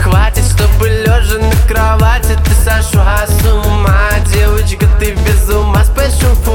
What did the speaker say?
Хватит, чтобы лежа на кровати ты сошла с ума. Девочка, ты без ума, спешу